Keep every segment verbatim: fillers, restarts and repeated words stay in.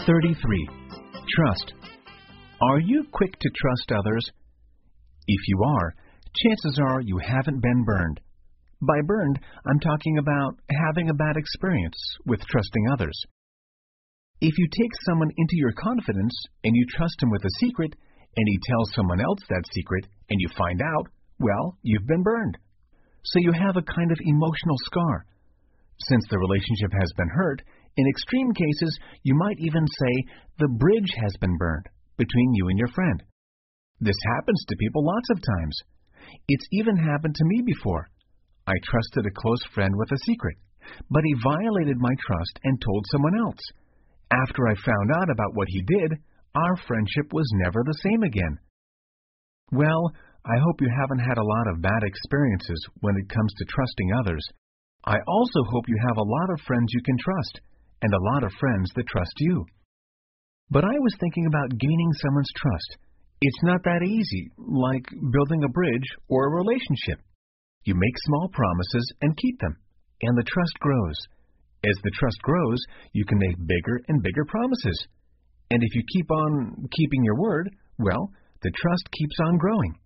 thirty-three. Trust. Are you quick to trust others? If you are, chances are you haven't been burned. By burned, I'm talking about having a bad experience with trusting others. If you take someone into your confidence and you trust him with a secret, and he tells someone else that secret, and you find out, well, you've been burned. So you have a kind of emotional scar. Since the relationship has been hurt, in extreme cases, you might even say the bridge has been burned between you and your friend. This happens to people lots of times. It's even happened to me before. I trusted a close friend with a secret, but he violated my trust and told someone else. After I found out about what he did, our friendship was never the same again. Well, I hope you haven't had a lot of bad experiences when it comes to trusting others. I also hope you have a lot of friends you can trust, and a lot of friends that trust you. But I was thinking about gaining someone's trust. It's not that easy, like building a bridge or a relationship. You make small promises and keep them, and the trust grows. As the trust grows, you can make bigger and bigger promises. And if you keep on keeping your word, well, the trust keeps on growing.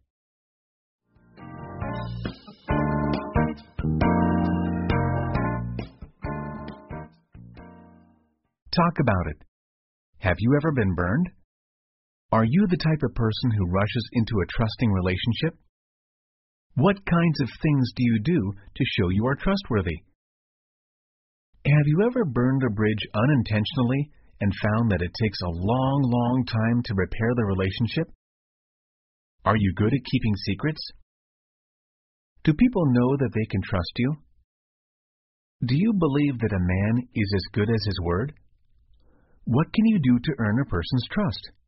Talk about it. Have you ever been burned? Are you the type of person who rushes into a trusting relationship? What kinds of things do you do to show you are trustworthy? Have you ever burned a bridge unintentionally and found that it takes a long, long time to repair the relationship? Are you good at keeping secrets? Do people know that they can trust you? Do you believe that a man is as good as his word? What can you do to earn a person's trust?